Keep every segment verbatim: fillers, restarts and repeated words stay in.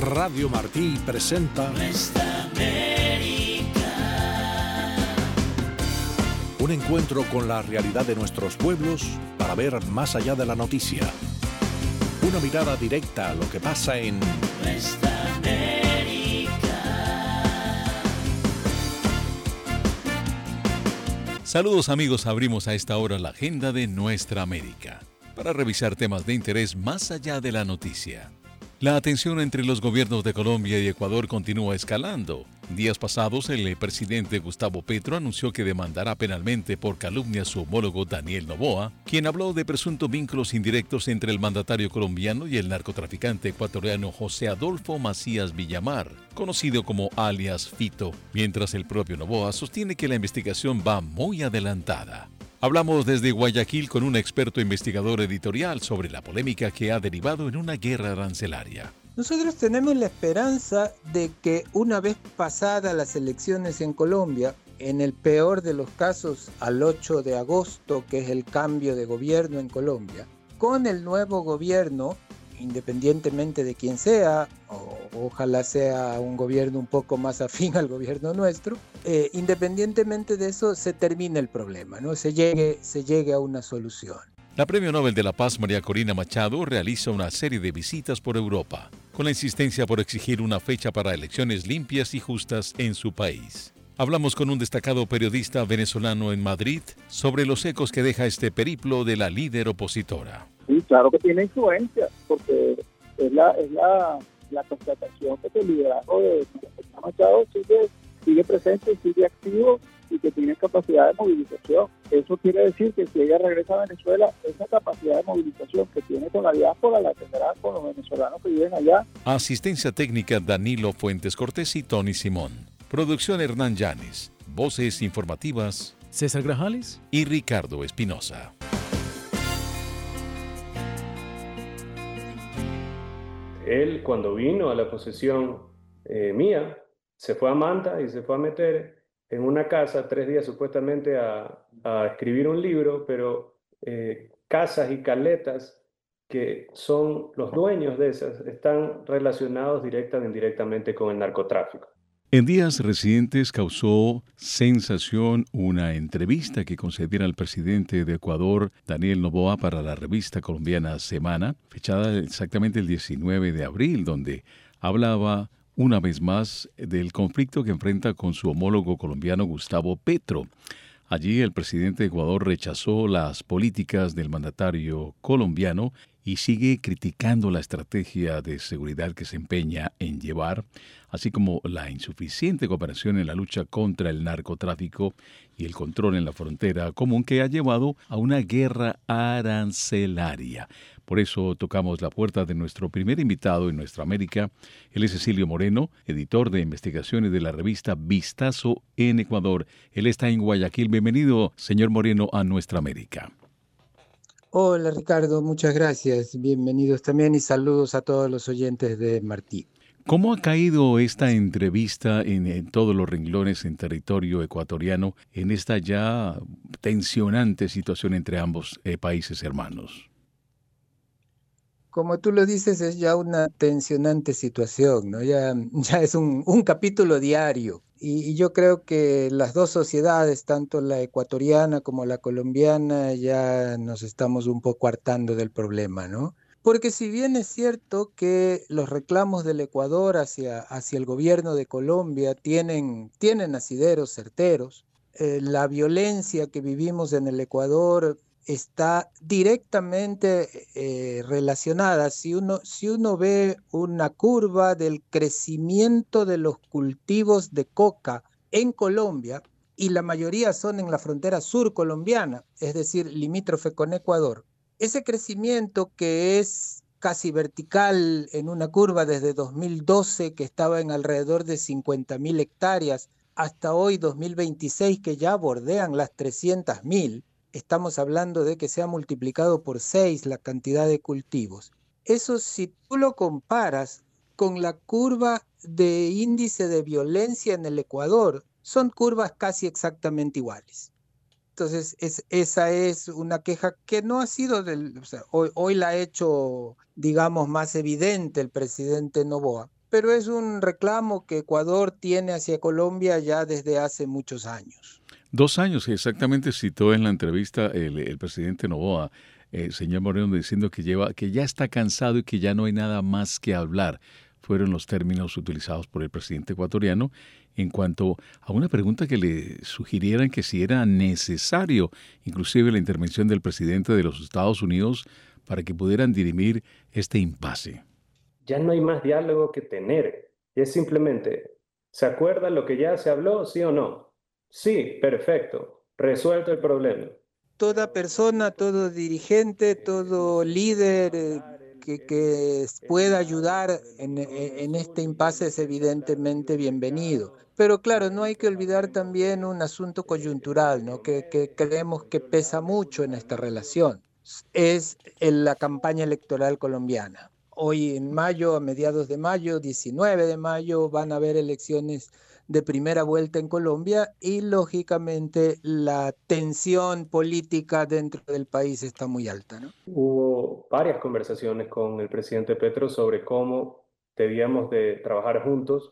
Radio Martí presenta Nuestra América. Un encuentro con la realidad de nuestros pueblos para ver más allá de la noticia. Una mirada directa a lo que pasa en Nuestra América. Saludos amigos, abrimos a esta hora la agenda de Nuestra América para revisar temas de interés más allá de la noticia. La tensión entre los gobiernos de Colombia y Ecuador continúa escalando. Días pasados, el presidente Gustavo Petro anunció que demandará penalmente por calumnia a su homólogo Daniel Noboa, quien habló de presuntos vínculos indirectos entre el mandatario colombiano y el narcotraficante ecuatoriano José Adolfo Macías Villamar, conocido como alias Fito, mientras el propio Noboa sostiene que la investigación va muy adelantada. Hablamos desde Guayaquil con un experto investigador editorial sobre la polémica que ha derivado en una guerra arancelaria. Nosotros tenemos la esperanza de que una vez pasadas las elecciones en Colombia, en el peor de los casos al ocho de agosto, que es el cambio de gobierno en Colombia, con el nuevo gobierno, independientemente de quién sea, o ojalá sea un gobierno un poco más afín al gobierno nuestro, eh, independientemente de eso se termine el problema, ¿no? Se llegue, se llegue a una solución. La Premio Nobel de la Paz María Corina Machado realiza una serie de visitas por Europa, con la insistencia por exigir una fecha para elecciones limpias y justas en su país. Hablamos con un destacado periodista venezolano en Madrid sobre los ecos que deja este periplo de la líder opositora. Sí, claro que tiene influencia, porque es la es la, la constatación que el liderazgo de María Machado sigue, sigue presente, sigue activo y que tiene capacidad de movilización. Eso quiere decir que si ella regresa a Venezuela, esa capacidad de movilización que tiene con la diáspora la tendrá con los venezolanos que viven allá. Asistencia técnica Danilo Fuentes Cortés y Tony Simón. Producción Hernán Llanes. Voces informativas César Grajales y Ricardo Espinosa. Él, cuando vino a la posesión eh, mía, se fue a Manta y se fue a meter en una casa tres días supuestamente a, a escribir un libro, pero eh, casas y caletas que son los dueños de esas están relacionados directa o indirectamente con el narcotráfico. En días recientes causó sensación una entrevista que concediera al presidente de Ecuador, Daniel Noboa, para la revista colombiana Semana, fechada exactamente el diecinueve de abril, donde hablaba una vez más del conflicto que enfrenta con su homólogo colombiano Gustavo Petro. Allí el presidente de Ecuador rechazó las políticas del mandatario colombiano y sigue criticando la estrategia de seguridad que se empeña en llevar, así como la insuficiente cooperación en la lucha contra el narcotráfico y el control en la frontera común que ha llevado a una guerra arancelaria. Por eso tocamos la puerta de nuestro primer invitado en Nuestra América. Él es Cecilio Moreno, editor de investigaciones de la revista Vistazo en Ecuador. Él está en Guayaquil. Bienvenido, señor Moreno, a Nuestra América. Hola Ricardo, muchas gracias. Bienvenidos también y saludos a todos los oyentes de Martí. ¿Cómo ha caído esta entrevista en, en todos los renglones en territorio ecuatoriano en esta ya tensionante situación entre ambos eh, países hermanos? Como tú lo dices, es ya una tensionante situación, ¿no? Ya, ya es un, un capítulo diario. Y, y yo creo que las dos sociedades, tanto la ecuatoriana como la colombiana, ya nos estamos un poco hartando del problema, ¿no? Porque si bien es cierto que los reclamos del Ecuador hacia, hacia el gobierno de Colombia tienen, tienen asideros certeros, eh, la violencia que vivimos en el Ecuador está directamente eh, relacionada. Si uno, si uno ve una curva del crecimiento de los cultivos de coca en Colombia, y la mayoría son en la frontera sur colombiana, es decir, limítrofe con Ecuador, ese crecimiento que es casi vertical en una curva desde dos mil doce, que estaba en alrededor de cincuenta mil hectáreas, hasta hoy dos mil veintiséis, que ya bordean las trescientas mil, estamos hablando de que se ha multiplicado por seis la cantidad de cultivos. Eso, si tú lo comparas con la curva de índice de violencia en el Ecuador, son curvas casi exactamente iguales. Entonces, es, esa es una queja que no ha sido, del, o sea, hoy, hoy la ha hecho, digamos, más evidente el presidente Noboa, pero es un reclamo que Ecuador tiene hacia Colombia ya desde hace muchos años. Dos años, exactamente citó en la entrevista el, el presidente Noboa, eh, señor Moreno, diciendo que, lleva, que ya está cansado y que ya no hay nada más que hablar. Fueron los términos utilizados por el presidente ecuatoriano en cuanto a una pregunta que le sugirieran que si era necesario, inclusive la intervención del presidente de los Estados Unidos para que pudieran dirimir este impasse. Ya no hay más diálogo que tener. Es simplemente, ¿se acuerda lo que ya se habló, sí o no? Sí, perfecto. Resuelto el problema. Toda persona, todo dirigente, todo líder eh, que, que pueda ayudar en, en este impasse es evidentemente bienvenido. Pero claro, no hay que olvidar también un asunto coyuntural, ¿no? que, que creemos que pesa mucho en esta relación. Es en la campaña electoral colombiana. Hoy en mayo, a mediados de mayo, diecinueve de mayo, van a haber elecciones de primera vuelta en Colombia y lógicamente la tensión política dentro del país está muy alta, ¿no? Hubo varias conversaciones con el presidente Petro sobre cómo debíamos de trabajar juntos.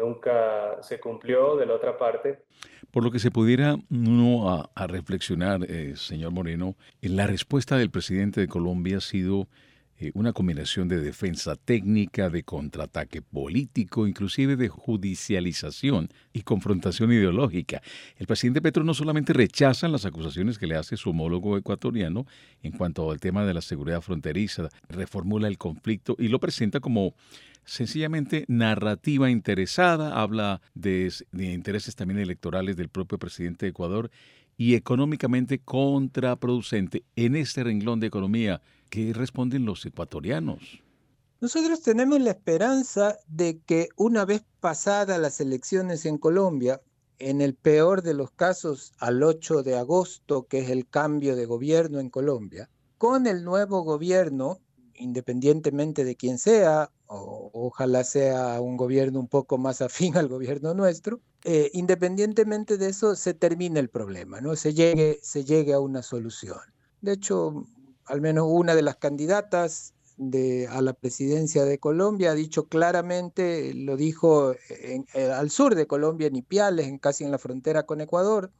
Nunca se cumplió de la otra parte. Por lo que se pudiera uno a, a reflexionar, eh, señor Moreno, en la respuesta del presidente de Colombia ha sido eh, una combinación de defensa técnica, de contraataque político, inclusive de judicialización y confrontación ideológica. El presidente Petro no solamente rechaza las acusaciones que le hace su homólogo ecuatoriano en cuanto al tema de la seguridad fronteriza, reformula el conflicto y lo presenta como sencillamente narrativa interesada, habla de, de intereses también electorales del propio presidente de Ecuador y económicamente contraproducente. En este renglón de economía, ¿qué responden los ecuatorianos? Nosotros tenemos la esperanza de que una vez pasadas las elecciones en Colombia, en el peor de los casos al ocho de agosto, que es el cambio de gobierno en Colombia, con el nuevo gobierno, independientemente de quién sea, o ojalá sea un gobierno un poco más afín al gobierno nuestro, eh, independientemente de eso se termina el problema, ¿no? Se llegue, se llegue a una solución. De hecho, al menos una de las candidatas de, a la presidencia de Colombia ha dicho claramente, lo dijo en, en, al sur de Colombia, en Ipiales, en, casi en la frontera con Ecuador,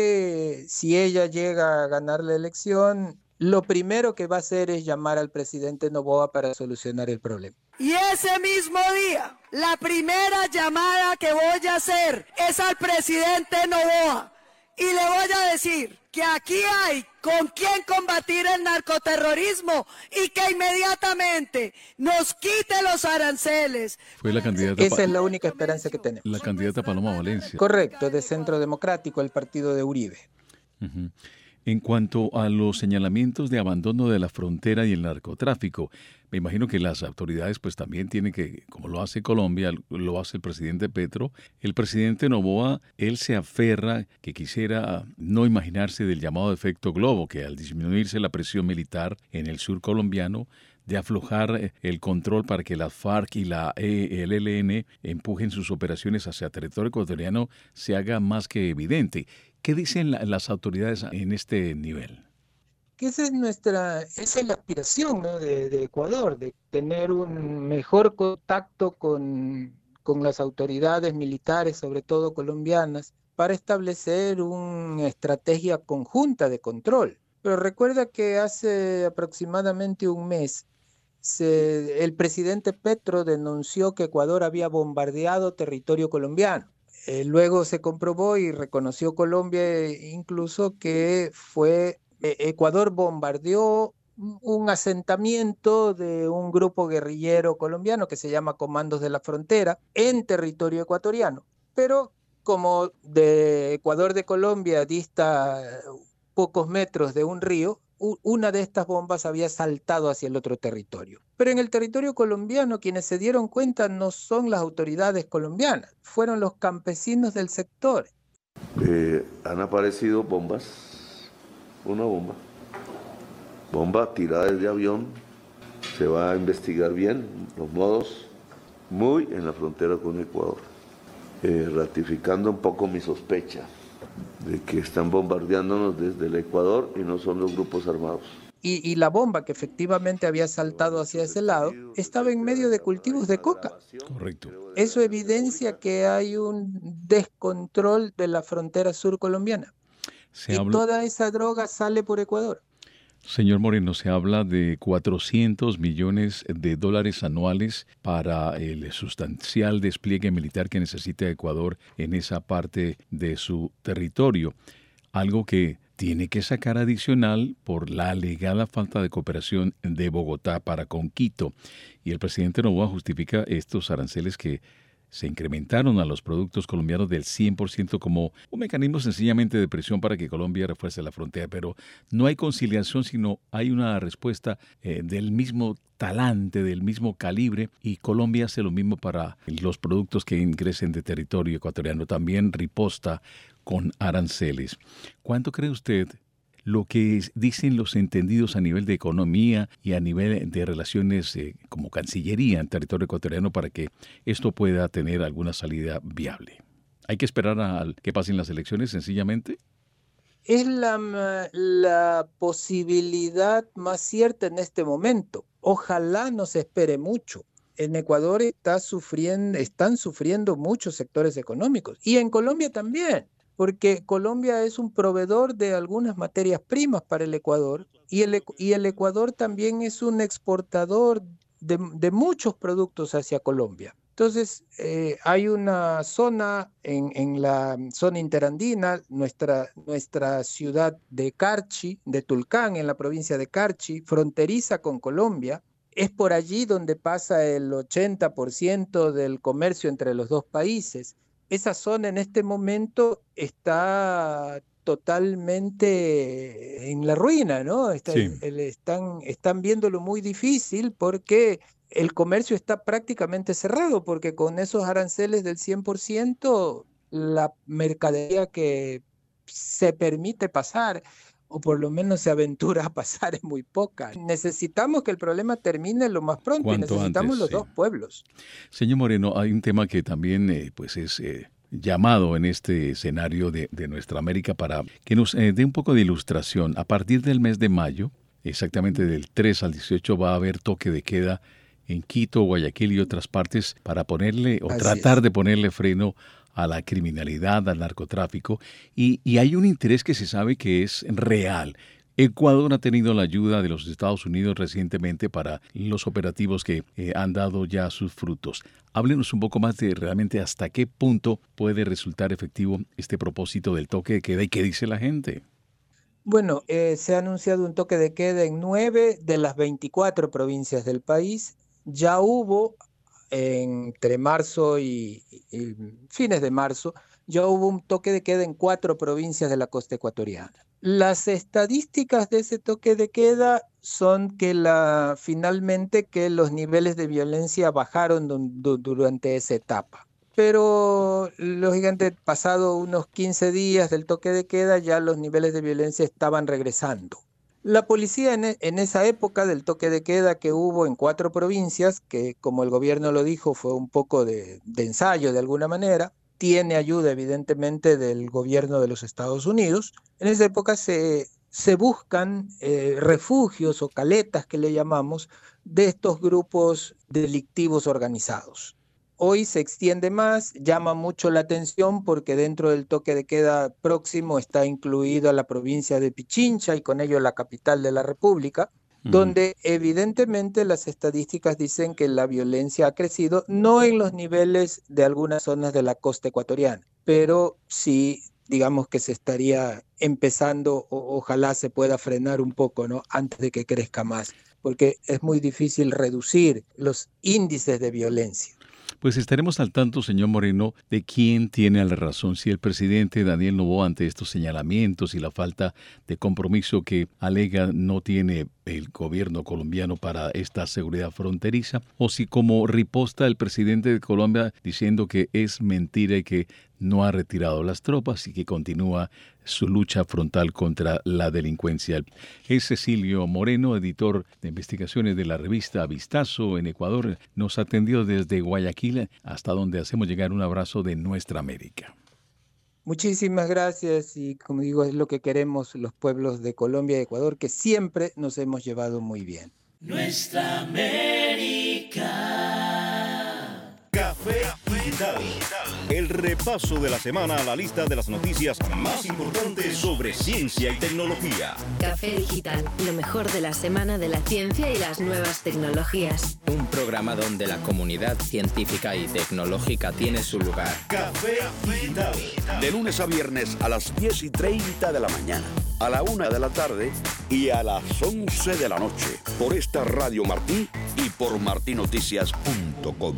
que si ella llega a ganar la elección, lo primero que va a hacer es llamar al presidente Noboa para solucionar el problema. Y ese mismo día, la primera llamada que voy a hacer es al presidente Noboa. Y le voy a decir que aquí hay con quién combatir el narcoterrorismo y que inmediatamente nos quite los aranceles. Fue la candidata. Esa es la única esperanza que tenemos. La candidata Paloma Valencia. Correcto, de Centro Democrático, el partido de Uribe. Uh-huh. En cuanto a los señalamientos de abandono de la frontera y el narcotráfico, me imagino que las autoridades pues también tienen que, como lo hace Colombia, lo hace el presidente Petro, el presidente Noboa, él se aferra que quisiera no imaginarse del llamado efecto globo, que al disminuirse la presión militar en el sur colombiano, de aflojar el control para que las FARC y la E L N empujen sus operaciones hacia territorio ecuatoriano se haga más que evidente. ¿Qué dicen la, las autoridades en este nivel? Que esa es nuestra, esa es la aspiración, ¿no? de, de Ecuador, de tener un mejor contacto con, con las autoridades militares, sobre todo colombianas, para establecer una estrategia conjunta de control. Pero recuerda que hace aproximadamente un mes se, el presidente Petro denunció que Ecuador había bombardeado territorio colombiano. Eh, luego se comprobó y reconoció Colombia incluso que fue eh, Ecuador bombardeó un asentamiento de un grupo guerrillero colombiano que se llama Comandos de la Frontera en territorio ecuatoriano. Pero como de Ecuador de Colombia dista pocos metros de un río, una de estas bombas había saltado hacia el otro territorio. Pero en el territorio colombiano quienes se dieron cuenta no son las autoridades colombianas, fueron los campesinos del sector. Eh, han aparecido bombas, una bomba, bomba tirada desde avión, se va a investigar bien los modos, muy en la frontera con Ecuador, eh, ratificando un poco mi sospecha de que están bombardeándonos desde el Ecuador y no son los grupos armados. Y, y la bomba que efectivamente había saltado hacia ese lado estaba en medio de cultivos de coca. Correcto. Eso evidencia que hay un descontrol de la frontera sur colombiana. Se y habla... toda esa droga sale por Ecuador. Señor Moreno, se habla de cuatrocientos millones de dólares anuales para el sustancial despliegue militar que necesita Ecuador en esa parte de su territorio. Algo que tiene que sacar adicional por la alegada falta de cooperación de Bogotá para con Quito. Y el presidente Noboa justifica estos aranceles que se incrementaron a los productos colombianos del cien por ciento como un mecanismo sencillamente de presión para que Colombia refuerce la frontera. Pero no hay conciliación, sino hay una respuesta eh, del mismo talante, del mismo calibre, y Colombia hace lo mismo para los productos que ingresen de territorio ecuatoriano. También riposta con aranceles. ¿Cuánto cree usted lo que dicen los entendidos a nivel de economía y a nivel de relaciones eh, como Cancillería en territorio ecuatoriano para que esto pueda tener alguna salida viable? ¿Hay que esperar a que pasen las elecciones sencillamente? Es la, la posibilidad más cierta en este momento. Ojalá no se espere mucho. En Ecuador está sufriendo, están sufriendo muchos sectores económicos y en Colombia también, porque Colombia es un proveedor de algunas materias primas para el Ecuador y el, y el Ecuador también es un exportador de, de muchos productos hacia Colombia. Entonces, eh, hay una zona en, en la zona interandina, nuestra, nuestra ciudad de Carchi, de Tulcán, en la provincia de Carchi, fronteriza con Colombia. Es por allí donde pasa el ochenta por ciento del comercio entre los dos países. Esa zona en este momento está totalmente en la ruina, ¿no? Está, Sí. están, están viéndolo muy difícil porque el comercio está prácticamente cerrado, porque con esos aranceles del cien por ciento, la mercadería que se permite pasar, o por lo menos se aventura a pasar, es muy poca. Necesitamos que el problema termine lo más pronto y Cuanto necesitamos antes, los sí. dos pueblos. Señor Moreno, hay un tema que también eh, pues es eh, llamado en este escenario de, de nuestra América para que nos eh, dé un poco de ilustración. A partir del mes de mayo, exactamente del tres al dieciocho, va a haber toque de queda en Quito, Guayaquil y otras partes para ponerle o Así tratar es. de ponerle freno a la criminalidad, al narcotráfico, y, y hay un interés que se sabe que es real. Ecuador ha tenido la ayuda de los Estados Unidos recientemente para los operativos que eh, han dado ya sus frutos. Háblenos un poco más de realmente hasta qué punto puede resultar efectivo este propósito del toque de queda y qué dice la gente. Bueno, eh, se ha anunciado un toque de queda en nueve de las veinticuatro provincias del país. Ya hubo entre marzo y, y fines de marzo, ya hubo un toque de queda en cuatro provincias de la costa ecuatoriana. Las estadísticas de ese toque de queda son que la, finalmente que los niveles de violencia bajaron du- du- durante esa etapa. Pero, lógicamente, pasado unos quince días del toque de queda, ya los niveles de violencia estaban regresando. La policía en, e- en esa época del toque de queda que hubo en cuatro provincias, que como el gobierno lo dijo, fue un poco de, de ensayo de alguna manera, tiene ayuda evidentemente del gobierno de los Estados Unidos. En esa época se, se buscan eh, refugios o caletas que le llamamos de estos grupos delictivos organizados. Hoy se extiende más, llama mucho la atención porque dentro del toque de queda próximo está incluida la provincia de Pichincha y con ello la capital de la República, Ujú. donde evidentemente las estadísticas dicen que la violencia ha crecido, no en los niveles de algunas zonas de la costa ecuatoriana, pero sí, digamos que se estaría empezando, o, ojalá se pueda frenar un poco, ¿no? Antes de que crezca más, porque es muy difícil reducir los índices de violencia. Pues estaremos al tanto, señor Moreno, de quién tiene la razón, si el presidente Daniel Noboa ante estos señalamientos y la falta de compromiso que alega no tiene el gobierno colombiano para esta seguridad fronteriza, o si como riposta el presidente de Colombia diciendo que es mentira y que no ha retirado las tropas y que continúa su lucha frontal contra la delincuencia. Es Cecilio Moreno, editor de investigaciones de la revista Vistazo en Ecuador. Nos atendió desde Guayaquil, hasta donde hacemos llegar un abrazo de nuestra América. Muchísimas gracias y como digo, es lo que queremos los pueblos de Colombia y Ecuador, que siempre nos hemos llevado muy bien. Nuestra América. Café Digital. El repaso de la semana a la lista de las noticias más importantes sobre ciencia y tecnología. Café Digital, lo mejor de la semana de la ciencia y las nuevas tecnologías. Un programa donde la comunidad científica y tecnológica tiene su lugar. Café Digital. De lunes a viernes a las diez y treinta de la mañana, a la una de la tarde y a las once de la noche. Por esta Radio Martí y por martí noticias punto com.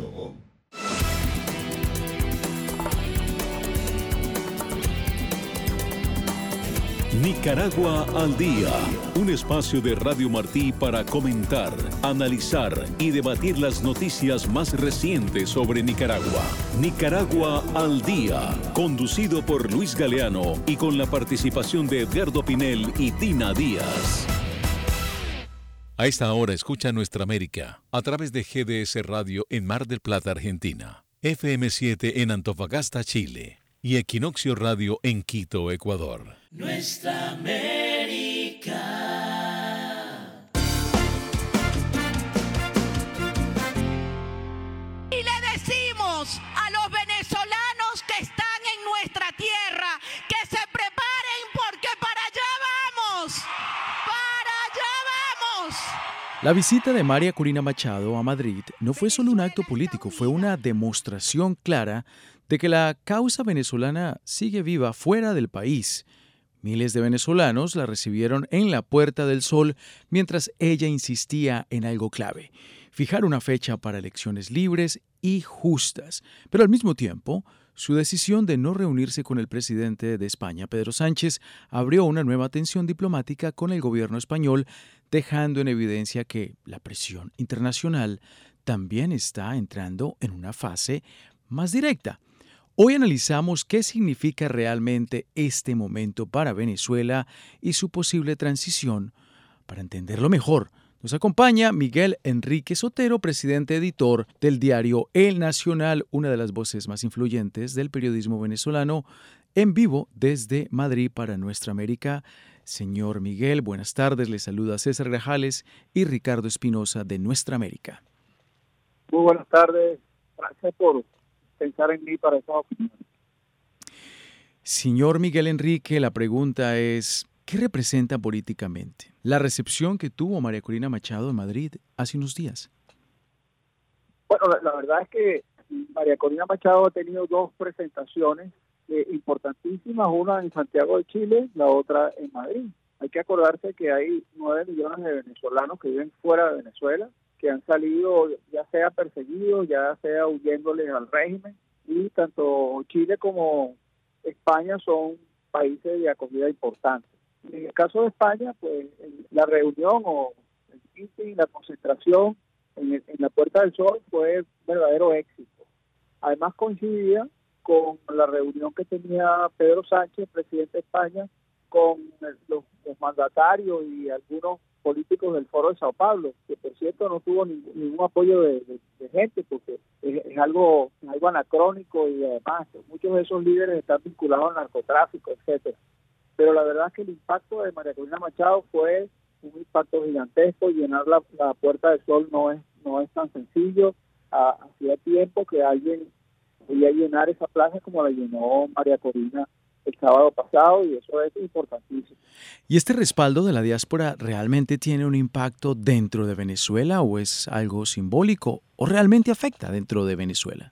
Nicaragua al día, un espacio de Radio Martí para comentar, analizar y debatir las noticias más recientes sobre Nicaragua. Nicaragua al día, conducido por Luis Galeano y con la participación de Edgardo Pinel y Tina Díaz. A esta hora escucha Nuestra América a través de G D S Radio en Mar del Plata, Argentina, F M siete en Antofagasta, Chile y Equinoccio Radio en Quito, Ecuador. Nuestra América. Y le decimos a los venezolanos que están en nuestra tierra que se preparen porque para allá vamos. Para allá vamos. La visita de María Corina Machado a Madrid no fue solo un acto político, fue una demostración clara de que la causa venezolana sigue viva fuera del país. Miles de venezolanos la recibieron en la Puerta del Sol mientras ella insistía en algo clave: fijar una fecha para elecciones libres y justas. Pero al mismo tiempo, su decisión de no reunirse con el presidente de España, Pedro Sánchez, abrió una nueva tensión diplomática con el gobierno español, dejando en evidencia que la presión internacional también está entrando en una fase más directa. Hoy analizamos qué significa realmente este momento para Venezuela y su posible transición. Para entenderlo mejor, nos acompaña Miguel Enrique Sotero, presidente editor del diario El Nacional, una de las voces más influyentes del periodismo venezolano, en vivo desde Madrid para Nuestra América. Señor Miguel, buenas tardes. Les saluda César Grajales y Ricardo Espinosa de Nuestra América. Muy buenas tardes. Gracias por pensar en mí para esa opinión. Señor Miguel Enrique, la pregunta es, ¿qué representa políticamente la recepción que tuvo María Corina Machado en Madrid hace unos días? Bueno, la, la verdad es que María Corina Machado ha tenido dos presentaciones eh, importantísimas, una en Santiago de Chile, la otra en Madrid. Hay que acordarse que hay nueve millones de venezolanos que viven fuera de Venezuela, que han salido ya sea perseguidos, ya sea huyéndoles al régimen, y tanto Chile como España son países de acogida importantes. En el caso de España, pues la reunión o el meeting, la concentración en, el, en la Puerta del Sol fue un verdadero éxito. Además coincidía con la reunión que tenía Pedro Sánchez, presidente de España, con los, los mandatarios y algunos políticos del Foro de Sao Paulo, que por cierto no tuvo ningún, ningún apoyo de, de, de gente, porque es, es algo es algo anacrónico y además muchos de esos líderes están vinculados al narcotráfico, etcétera. Pero la verdad es que el impacto de María Corina Machado fue un impacto gigantesco. Llenar la, la Puerta del Sol no es no es tan sencillo. Ah, hacía tiempo que alguien podía llenar esa plaza como la llenó María Corina el sábado pasado, y eso es importantísimo. ¿Y este respaldo de la diáspora realmente tiene un impacto dentro de Venezuela o es algo simbólico o realmente afecta dentro de Venezuela?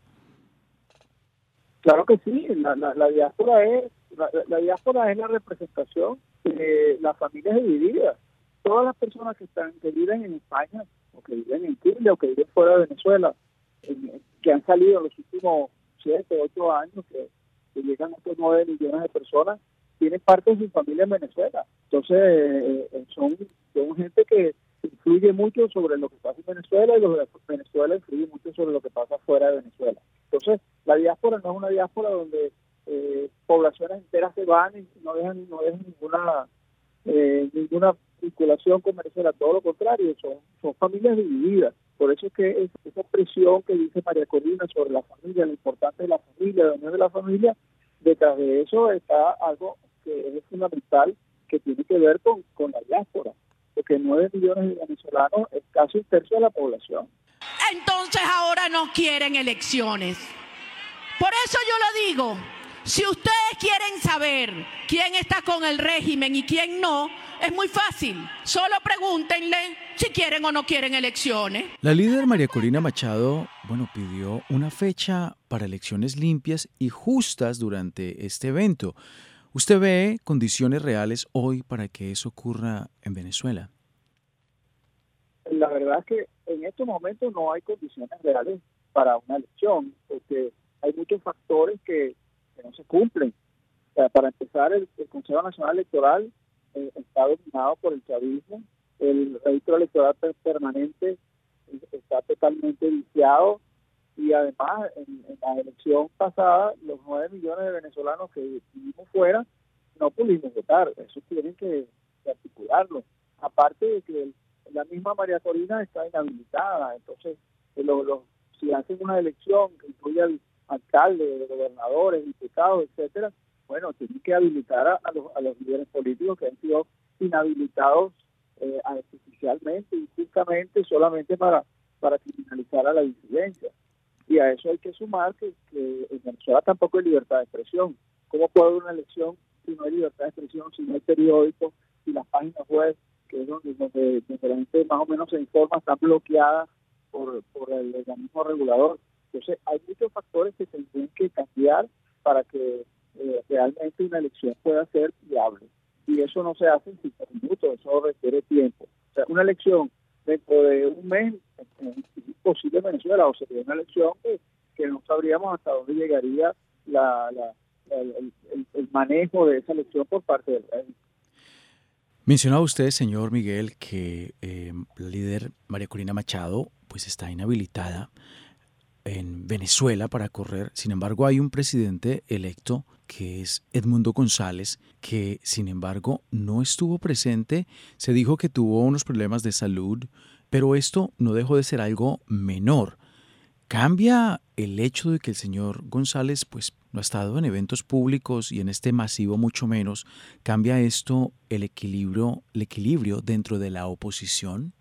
Claro que sí, la, la, la diáspora es la, la diáspora es la representación de las familias divididas. Todas las personas que están que viven en España o que viven en Chile o que viven fuera de Venezuela, en, que han salido en los últimos siete, ocho años, que que llegan a estos nueve millones de personas, tienen parte de su familia en Venezuela. Entonces, eh, son, son gente que influye mucho sobre lo que pasa en Venezuela, y los de Venezuela influyen mucho sobre lo que pasa fuera de Venezuela. Entonces, la diáspora no es una diáspora donde eh, poblaciones enteras se van y no dejan, no dejan ninguna, eh, ninguna vinculación con Venezuela, todo lo contrario, son, son familias divididas. Por eso es que es, esa presión que dice María Corina sobre la familia, lo importante de la familia, la unión de la familia, detrás de eso está algo que es fundamental, que tiene que ver con, con la diáspora, porque nueve millones de venezolanos es casi un tercio de la población. Entonces ahora no quieren elecciones. Por eso yo lo digo, si ustedes quieren saber quién está con el régimen y quién no, es muy fácil. Solo pregúntenle si quieren o no quieren elecciones. La líder María Corina Machado, bueno, pidió una fecha para elecciones limpias y justas durante este evento. ¿Usted ve condiciones reales hoy para que eso ocurra en Venezuela? La verdad es que en estos momentos no hay condiciones reales para una elección, porque hay muchos factores que, que no se cumplen. O sea, para empezar, el, el Consejo Nacional Electoral eh, está dominado por el chavismo, el registro electoral permanente está totalmente viciado, y además en, en la elección pasada los nueve millones de venezolanos que vivimos fuera no pudimos votar. Eso tienen que, que articularlo. Aparte de que el, la misma María Corina está inhabilitada, entonces eh, lo, lo, si hacen una elección que incluye al alcalde, gobernadores, diputados, etcétera, bueno, tienen que habilitar a, a, los, a los líderes políticos que han sido inhabilitados eh, artificialmente, injustamente, solamente para, para criminalizar a la disidencia. Y a eso hay que sumar que, que en Venezuela tampoco hay libertad de expresión. ¿Cómo puede haber una elección si no hay libertad de expresión, si no hay periódicos, si las páginas web, que es donde, donde, donde la gente más o menos se informa, están bloqueadas por, por el organismo regulador? Entonces hay muchos factores que se tienen que cambiar para que eh, realmente una elección pueda ser viable. Y eso no se hace en cinco minutos, eso requiere tiempo. O sea, una elección dentro de un mes es imposible en Venezuela, o sería una elección que, que no sabríamos hasta dónde llegaría la, la, la, el, el, el manejo de esa elección por parte del régimen. Mencionaba usted, señor Miguel, que eh, la líder María Corina Machado pues está inhabilitada en Venezuela para correr. Sin embargo, hay un presidente electo que es Edmundo González, que sin embargo no estuvo presente. Se dijo que tuvo unos problemas de salud, pero esto no dejó de ser algo menor. ¿Cambia el hecho de que el señor González pues no ha estado en eventos públicos y en este masivo mucho menos? ¿Cambia esto el equilibrio, el equilibrio dentro de la oposición?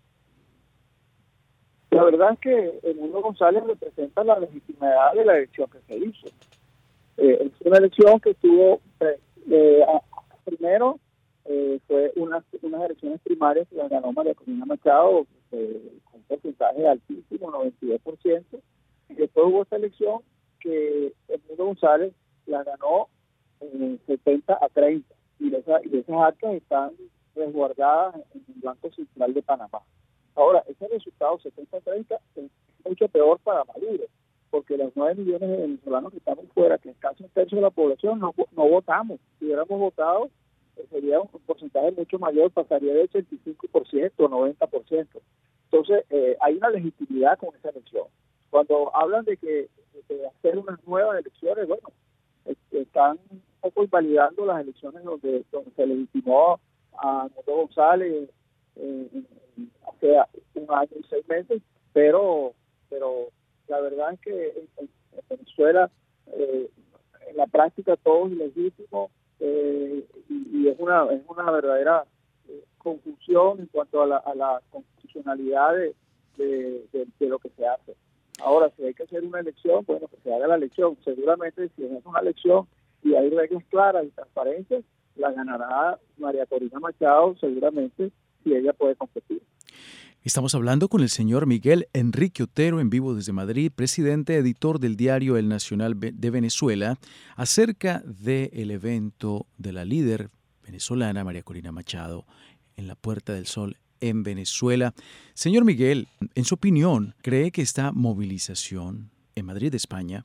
La verdad es que Edmundo González representa la legitimidad de la elección que se hizo. Eh, es una elección que tuvo, eh, eh, primero, eh, fue unas, unas elecciones primarias que las ganó María Corina Machado eh, con un porcentaje altísimo, noventa y dos por ciento, y después hubo esta elección que Edmundo González la ganó en setenta a treinta, y, esa, y esas actas están resguardadas en el Banco Central de Panamá. Ahora, ese resultado setenta a treinta es mucho peor para Maduro, porque los nueve millones de venezolanos que estamos fuera, que es casi un tercio de la población, no, no votamos. Si hubiéramos votado, eh, sería un porcentaje mucho mayor, pasaría de ochenta y cinco por ciento o noventa por ciento. Entonces, eh, hay una legitimidad con esa elección. Cuando hablan de que de hacer unas nuevas elecciones, bueno, eh, están un poco invalidando las elecciones donde, donde se legitimó a Edmundo González eh, hace un año y seis meses, pero pero la verdad es que en, en Venezuela eh, en la práctica todo es ilegítimo eh, y, y es una es una verdadera eh, confusión en cuanto a la, a la constitucionalidad de, de, de, de lo que se hace. Ahora, si hay que hacer una elección, bueno, que se haga la elección. Seguramente si es una elección y hay reglas claras y transparentes, la ganará María Corina Machado seguramente, si ella puede competir. Estamos hablando con el señor Miguel Enrique Otero en vivo desde Madrid, presidente editor del diario El Nacional de Venezuela, acerca del evento de la líder venezolana María Corina Machado en la Puerta del Sol en Venezuela. Señor Miguel, en su opinión, ¿cree que esta movilización en Madrid, España,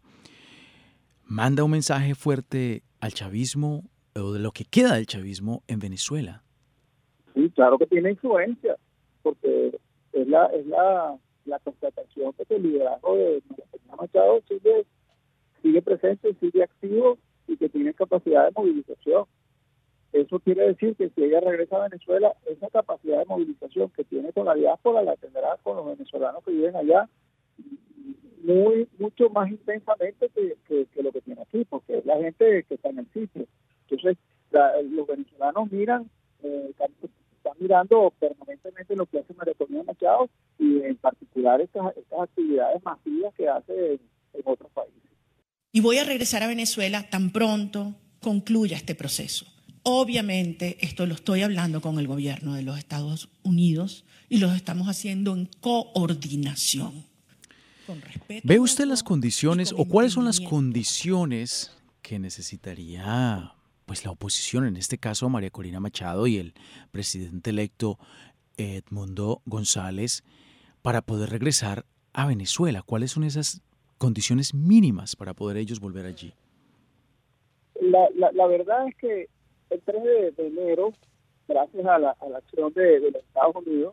manda un mensaje fuerte al chavismo o de lo que queda del chavismo en Venezuela? Sí, claro que tiene influencia, porque es la es la, la constatación de que el liderazgo de María Machado sigue, sigue presente, sigue activo y que tiene capacidad de movilización. Eso quiere decir que si ella regresa a Venezuela, esa capacidad de movilización que tiene con la diáspora la tendrá con los venezolanos que viven allá muy mucho más intensamente que, que, que lo que tiene aquí, porque es la gente que está en el sitio. Entonces, la, los venezolanos miran, eh, están mirando permanentemente lo que hace María Corina Machado y en particular estas, estas actividades masivas que hace en, en otros países. Y voy a regresar a Venezuela tan pronto concluya este proceso. Obviamente, esto lo estoy hablando con el gobierno de los Estados Unidos y lo estamos haciendo en coordinación. Con respeto. ¿Ve usted las condiciones o cuáles son las condiciones que necesitaría pues la oposición, en este caso María Corina Machado y el presidente electo Edmundo González, para poder regresar a Venezuela? ¿Cuáles son esas condiciones mínimas para poder ellos volver allí? La, la, la verdad es que el tres de enero, gracias a la, a la acción de, de los Estados Unidos,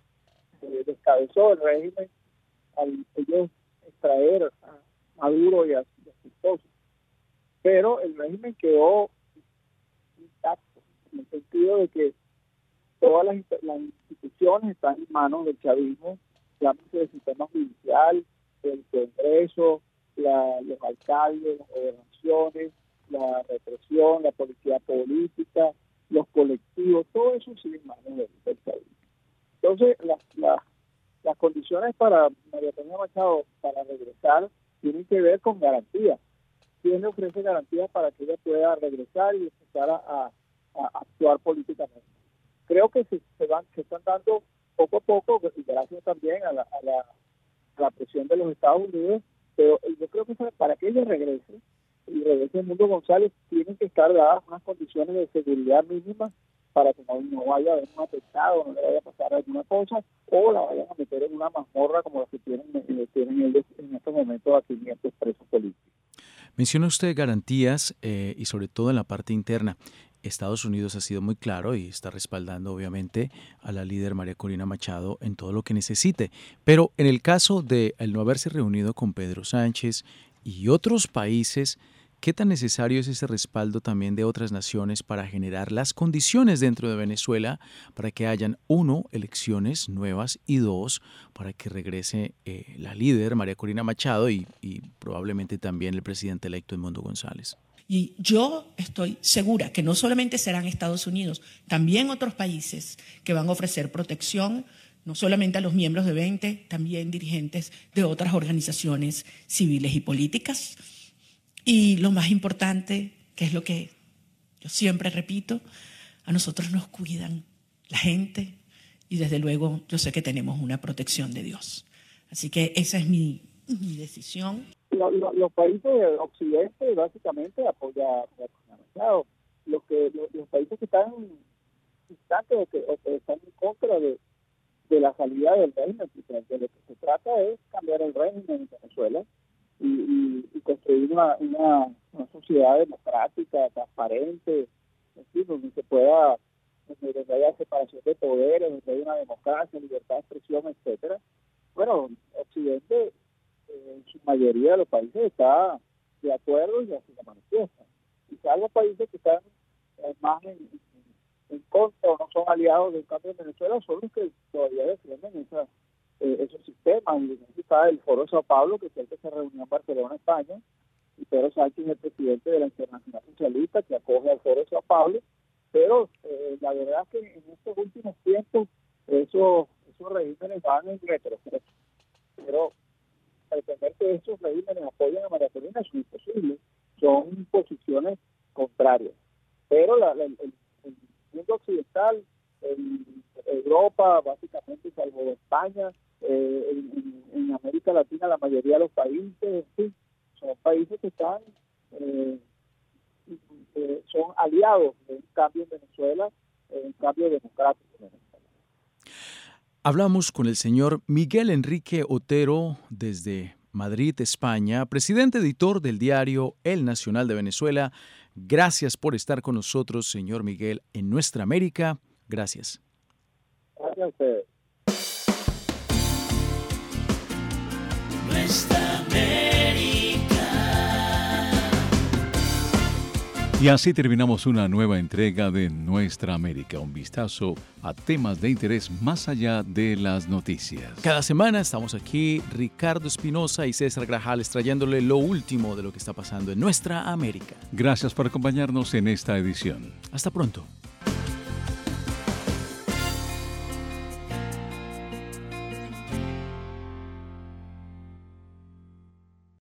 eh, descabezó el régimen al ellos extraer a Maduro y a, y a su esposo. Pero el régimen quedó intacto, en el sentido de que todas las, las instituciones están en manos del chavismo, llámese el sistema judicial, el Congreso, la, los alcaldes, las gobernaciones, la represión, la policía política, los colectivos, todo eso sigue en manos del, del chavismo. Entonces, las, las, las condiciones para María Corina Machado para regresar tienen que ver con garantías. ¿Quién le ofrece garantías para que ella pueda regresar y empezar a, a, a actuar políticamente? Creo que se, se, van, se están dando poco a poco, y gracias también a la, a, la, a la presión de los Estados Unidos, pero yo creo que para que ella regrese, y regrese Edmundo González, tienen que estar dadas unas condiciones de seguridad mínimas para que no, no vaya a haber un atentado, no le vaya a pasar alguna cosa, o la vayan a meter en una mazmorra como la que tienen, eh, tienen ellos en estos momentos a quinientos presos políticos. Menciona usted garantías eh, y sobre todo en la parte interna. Estados Unidos ha sido muy claro y está respaldando obviamente a la líder María Corina Machado en todo lo que necesite. Pero en el caso de el no haberse reunido con Pedro Sánchez y otros países, ¿qué tan necesario es ese respaldo también de otras naciones para generar las condiciones dentro de Venezuela para que hayan, uno, elecciones nuevas y dos, para que regrese eh, la líder María Corina Machado y, y probablemente también el presidente electo Edmundo González? Y yo estoy segura que no solamente serán Estados Unidos, también otros países que van a ofrecer protección, no solamente a los miembros de veinte, también dirigentes de otras organizaciones civiles y políticas. Y lo más importante, que es lo que yo siempre repito, a nosotros nos cuidan la gente y desde luego yo sé que tenemos una protección de Dios. Así que esa es mi, mi decisión. Los, los, los países del occidente básicamente apoyan a Machado. Los, que, los, los países que están distantes o que, o que están en contra de, de la salida del régimen, de lo que se trata es cambiar el régimen en Venezuela y, y, y construir una, una, una sociedad democrática, transparente, es decir, donde se pueda, donde haya separación de poderes, donde haya una democracia, libertad de expresión, etcétera. Bueno, Occidente, eh, en su mayoría de los países está de acuerdo y así lo manifiesta. Quizás los países que están eh, más en, en, en contra o no son aliados del cambio en Venezuela son los que todavía defienden esa, eh, esos sistemas. Y está el Foro de Sao Paulo, que es el que se reunió en Barcelona, España, y Pedro Sánchez es el presidente de la Internacional Socialista que acoge al Foro de Sao Paulo, pero eh, la verdad es que en estos últimos tiempos esos, esos regímenes van en retroceso. Pero pretender que esos regímenes apoyen a María Corina es imposible, son posiciones contrarias. Pero la, la, el, el mundo occidental, el, Europa, básicamente salvo España, eh, en, en América Latina la mayoría de los países, sí, son países que están eh, eh, son aliados de un cambio en Venezuela, eh, un cambio democrático en Venezuela. Hablamos con el señor Miguel Enrique Otero desde Madrid, España, presidente editor del diario El Nacional de Venezuela. Gracias por estar con nosotros, señor Miguel, en Nuestra América. Gracias. Gracias a ustedes. Nuestra América. Y así terminamos una nueva entrega de Nuestra América, un vistazo a temas de interés más allá de las noticias. Cada semana estamos aquí, Ricardo Espinosa y César Grajales, trayéndole lo último de lo que está pasando en Nuestra América. Gracias por acompañarnos en esta edición. Hasta pronto.